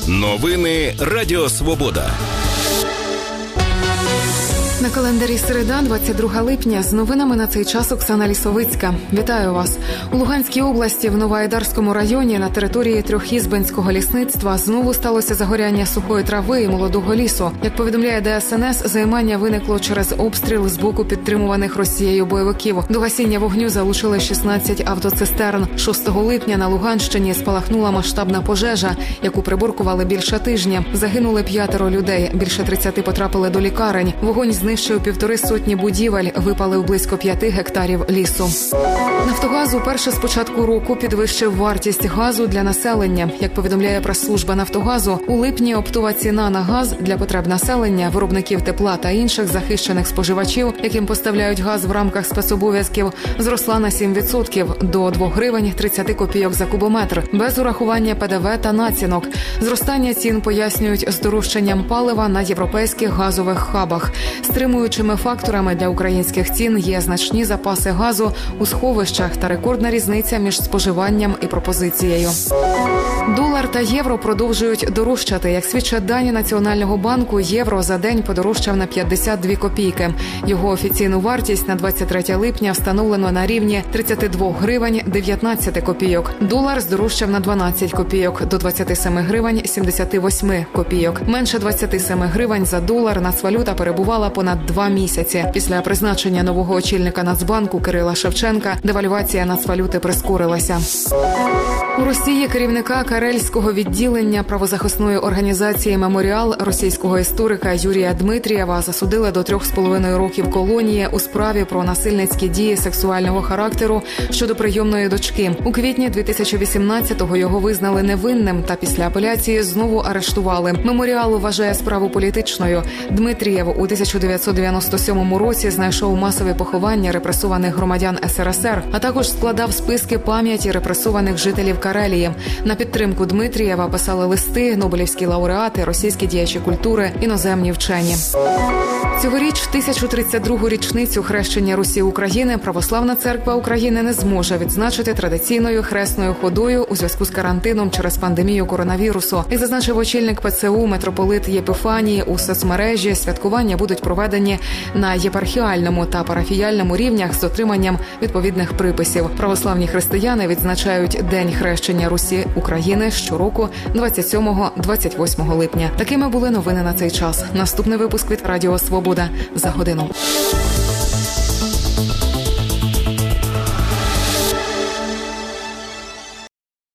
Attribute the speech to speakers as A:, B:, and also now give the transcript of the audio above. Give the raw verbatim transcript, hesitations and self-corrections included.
A: Новини Радіо Свобода.
B: На календарі середа, двадцять друге липня. З новинами на цей час Оксана Лісовицька. Вітаю вас. У Луганській області в Новоайдарському районі на території Трьохізбенського лісництва знову сталося загоряння сухої трави і молодого лісу. Як повідомляє Де Ес Ен Ес, займання виникло через обстріл з боку підтримуваних Росією бойовиків. До гасіння вогню залучили шістнадцять автоцистерн. шостого липня на Луганщині спалахнула масштабна пожежа, яку приборкували більше тижня. Загинули п'ятеро людей, більше тридцяти потрапили до лікарень. Вогонь знищив півтори сотні будівель, випалив близько п'яти гектарів лісу. Нафтогаз уперше з початку року підвищив вартість газу для населення. Як повідомляє прес-служба Нафтогазу, у липні оптова ціна на газ для потреб населення, виробників тепла та інших захищених споживачів, яким поставляють газ в рамках спецобов'язків, зросла на сім відсотків до двох гривень тридцять копійок за кубометр, без урахування Пе Де Ве та націнок. Зростання цін пояснюють здорожчанням палива на європейських газових хабах. Стримуючими факторами для українських цін є значні запаси газу у сховищах та рекордна різниця між споживанням і пропозицією. Долар та євро продовжують дорожчати. Як свідчать дані Національного банку, євро за день подорожчав на п'ятдесят дві копійки. Його офіційну вартість на двадцять третє липня встановлено на рівні тридцять два гривень дев'ятнадцять копійок. Долар здорожчав на дванадцять копійок до двадцять сім гривень сімдесят вісім копійок. Менше двадцять сім гривень за долар нацвалюта перебувала понад два місяці. Після призначення нового очільника Нацбанку Кирила Шевченка девальвація нацвалюти прискорилася. У Росії керівника карельського відділення правозахисної організації «Меморіал» російського історика Юрія Дмитрієва засудили до трьох з половиною років колонії у справі про насильницькі дії сексуального характеру щодо прийомної дочки. У квітні дві тисячі вісімнадцятого його визнали невинним та після апеляції знову арештували. «Меморіал» вважає справу політичною. Дмитрієв у тисяча дев'ятсот дев'яносто сьомому році знайшов масові поховання репресованих громадян Ес Ер Ес Ер, а також складав списки пам'яті репресованих жителів Карелії. На підтримку Дмитрієва писали листи нобелівські лауреати, російські діячі культури, іноземні вчені. Цьогоріч, тисячу тридцять другу річницю хрещення Русі України, Православна церква України не зможе відзначити традиційною хресною ходою у зв'язку з карантином через пандемію коронавірусу. Як зазначив очільник Пе Це У митрополит Єпифаній у соцмережі, святкування будуть проведені на єпархіальному та парафіяльному рівнях з дотриманням відповідних приписів. Православні християни відзначають День хрещення Русі України щороку двадцять сьомого - двадцять восьмого липня. Такими були новини на цей час. Наступний випуск від Радіо Свобода за годину.